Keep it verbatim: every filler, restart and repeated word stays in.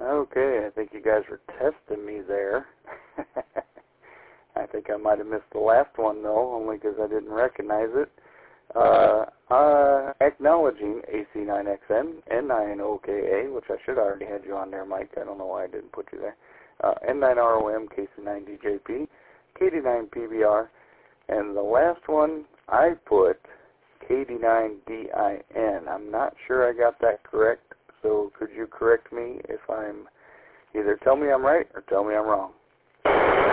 Okay, I think you guys were testing me there. I think I might have missed the last one, though, only because I didn't recognize it. Uh, uh, acknowledging A C nine X N, N nine O K A, which I should have already had you on there, Mike. I don't know why I didn't put you there. Uh, N nine R O M, K C nine D J P, K D nine P B R, and the last one I put K D nine D I N. I'm not sure I got that correct, so could you correct me if I'm, either tell me I'm right or tell me I'm wrong.